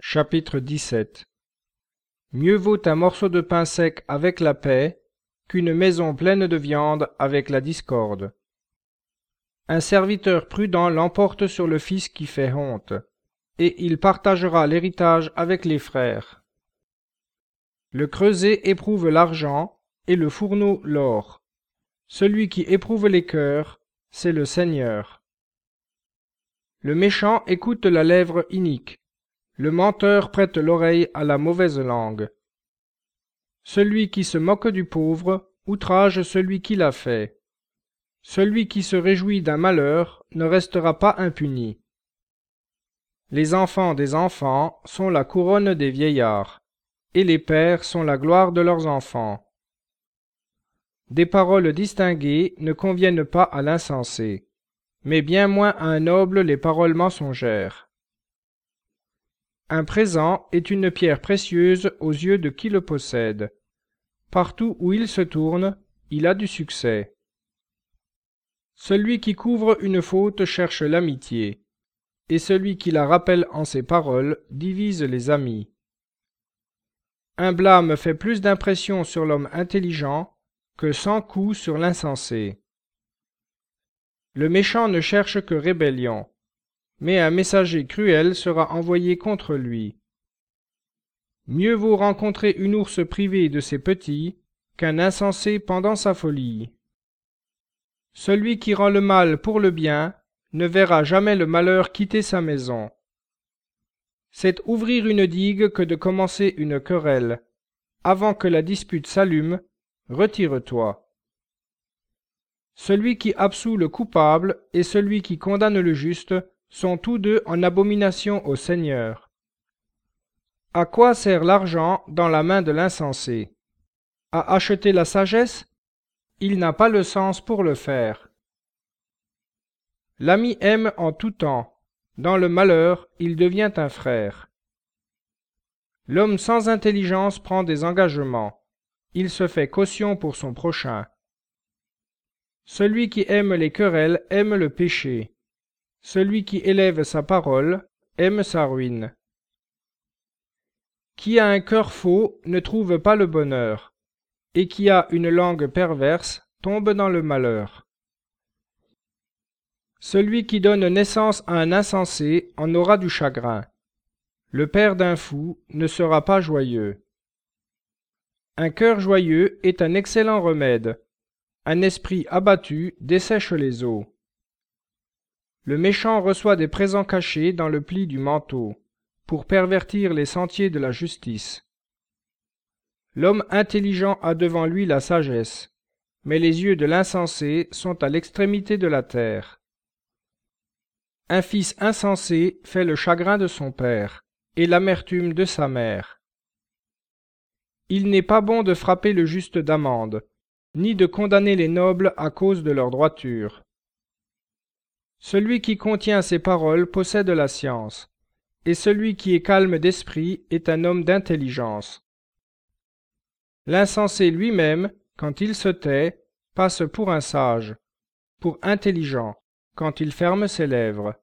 Chapitre 17. Mieux vaut un morceau de pain sec avec la paix qu'une maison pleine de viande avec la discorde. Un serviteur prudent l'emporte sur le fils qui fait honte, et il partagera l'héritage avec les frères. Le creuset éprouve l'argent, et le fourneau l'or. Celui qui éprouve les cœurs, c'est le Seigneur. Le méchant écoute la lèvre inique. Le menteur prête l'oreille à la mauvaise langue. Celui qui se moque du pauvre outrage celui qui l'a fait. Celui qui se réjouit d'un malheur ne restera pas impuni. Les enfants des enfants sont la couronne des vieillards, et les pères sont la gloire de leurs enfants. Des paroles distinguées ne conviennent pas à l'insensé, mais bien moins à un noble les paroles mensongères. Un présent est une pierre précieuse aux yeux de qui le possède. Partout où il se tourne, il a du succès. Celui qui couvre une faute cherche l'amitié, et celui qui la rappelle en ses paroles divise les amis. Un blâme fait plus d'impression sur l'homme intelligent que 100 coups sur l'insensé. Le méchant ne cherche que rébellion, mais un messager cruel sera envoyé contre lui. Mieux vaut rencontrer une ours privée de ses petits qu'un insensé pendant sa folie. Celui qui rend le mal pour le bien ne verra jamais le malheur quitter sa maison. C'est ouvrir une digue que de commencer une querelle. Avant que la dispute s'allume, retire-toi. Celui qui absout le coupable et celui qui condamne le juste sont tous deux en abomination au Seigneur. À quoi sert l'argent dans la main de l'insensé? À acheter la sagesse? Il n'a pas le sens pour le faire. L'ami aime en tout temps. Dans le malheur, il devient un frère. L'homme sans intelligence prend des engagements. Il se fait caution pour son prochain. Celui qui aime les querelles aime le péché. Celui qui élève sa parole aime sa ruine. Qui a un cœur faux ne trouve pas le bonheur, et qui a une langue perverse tombe dans le malheur. Celui qui donne naissance à un insensé en aura du chagrin. Le père d'un fou ne sera pas joyeux. Un cœur joyeux est un excellent remède. Un esprit abattu dessèche les eaux. Le méchant reçoit des présents cachés dans le pli du manteau, pour pervertir les sentiers de la justice. L'homme intelligent a devant lui la sagesse, mais les yeux de l'insensé sont à l'extrémité de la terre. Un fils insensé fait le chagrin de son père, et l'amertume de sa mère. Il n'est pas bon de frapper le juste d'amende, ni de condamner les nobles à cause de leur droiture. Celui qui contient ses paroles possède la science, et celui qui est calme d'esprit est un homme d'intelligence. L'insensé lui-même, quand il se tait, passe pour un sage, pour intelligent, quand il ferme ses lèvres.